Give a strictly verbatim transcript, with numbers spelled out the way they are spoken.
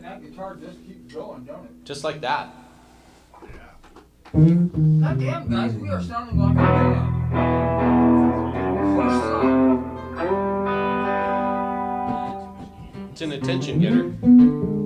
that guitar just keeps going, don't it? Just like that. God damn, guys, we are sounding like a band. First song. It's an attention getter.